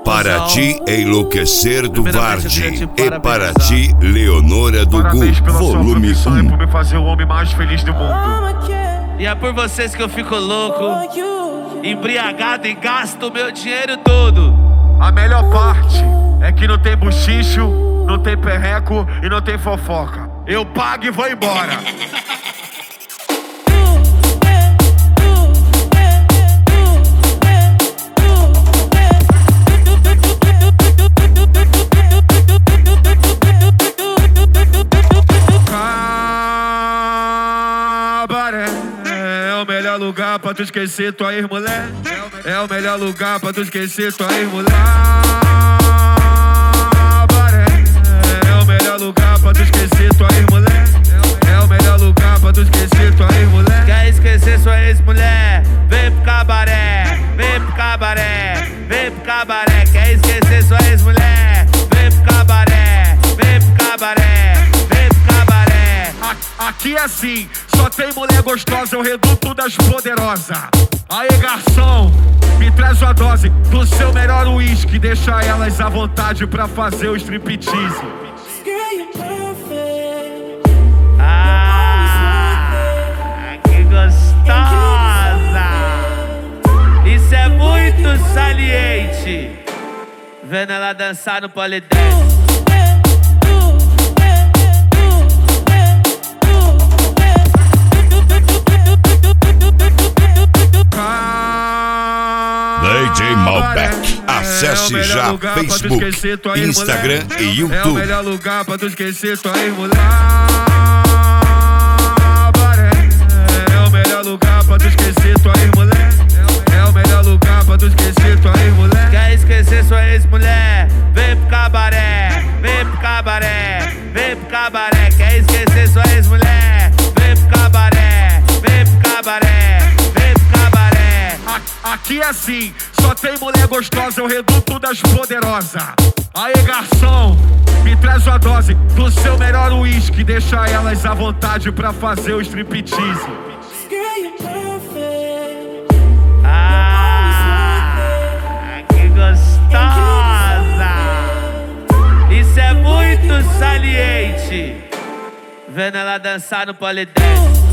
Para ti, Enlouquecer do Vardy. E para ti, Leonora do Gu. Volume 1. Por me fazer o homem mais feliz do mundo. E é por vocês que eu fico louco, embriagado e gasto meu dinheiro todo. A melhor parte é que não tem buchicho, não tem perreco e não tem fofoca. Eu pago e vou embora. É o melhor lugar pra tu esquecer tua ex-mulher. É o melhor lugar pra tu esquecer tua ex-mulher. É o melhor lugar pra tu esquecer tua ex-mulher. É o melhor lugar pra tu esquecer tua ex-mulher. Quer esquecer sua ex-mulher? Vem pro cabaré, vem pro cabaré, vem pro cabaré. Quer esquecer sua ex-mulher? Vem pro cabaré, vem pro cabaré, vem pro cabaré. Aqui é assim, só tem mulher gostosa, é o reduto das poderosas. Aê, garçom, me traz uma dose do seu melhor uísque. Deixa elas à vontade pra fazer o striptease. Que gostosa! Isso é muito saliente. Vendo ela dançar no polidense. DJ Malbec. Acesse já Facebook, Instagram e YouTube. É o melhor lugar pra tu esquecer tua ex-mulher. É o melhor lugar pra tu esquecer tua ex-mulher. É o melhor lugar pra tu esquecer tua ex-mulher. Quer esquecer sua ex-mulher? Vem pro cabaré, vem pro cabaré, vem pro cabaré. Quer esquecer sua ex-mulher? Vem pro cabaré, vem pro cabaré, vem pro cabaré. Aqui é assim, só tem mulher gostosa, é o reduto das poderosas. Aê, garçom, me traz uma dose do seu melhor uísque. Deixa elas à vontade pra fazer o striptease. Que gostosa! Isso é muito saliente. Vendo ela dançar no polidense.